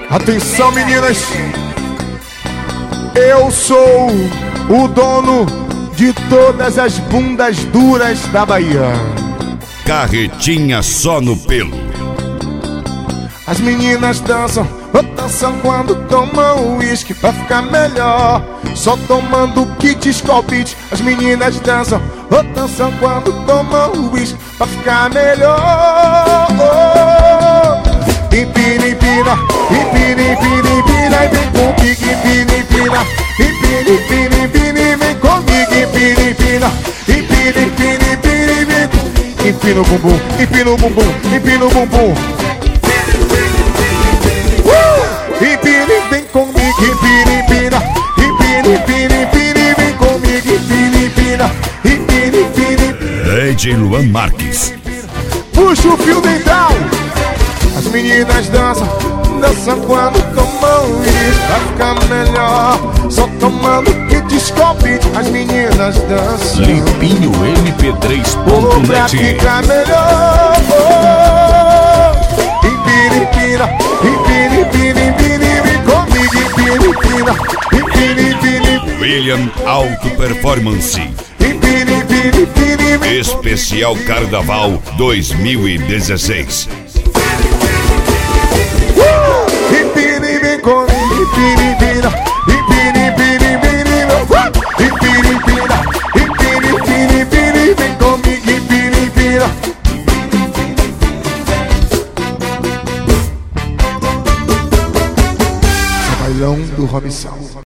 Atenção, meninas, eu sou o dono de todas as bundas duras da Bahia. Carretinha só no pelo. As meninas dançam, dançam quando tomam uísque pra ficar melhor. Só tomando kit Skol Beats. As meninas dançam, dançam quando tomam uísque pra ficar melhor. Empina, empina, empina, empina, empina, e vem comigo, empina, empina, empina, empina, empina, e vem comigo, empina, empina, empina, empina, empina, e vem comigo. Empina o bumbum, empina o bumbum, empina o bumbum. Empina, vem comigo, empina, empina, empina, empina, empina, e vem comigo, empina, empina, empina, empina. DJ Luan Marques. Puxa o fio dental. As meninas dançam, dançam quando tomam uísque pra ficar melhor. Só tomando kit Skol Beats. As meninas dançam Limpinho MP3.net. pra ficar melhor. Empina, empina, empina, empina, empina, e vem comigo, empina, empina, empina, empina, empina. William Auto Performance. Empina, empina, empina, e vem Especial Carnaval 2016. empina, e vem comigo, empina, empina, empina, empina, empina, empina, empina, empina, empina, empina, e vem comigo, empina, empina. Bailão do Robson.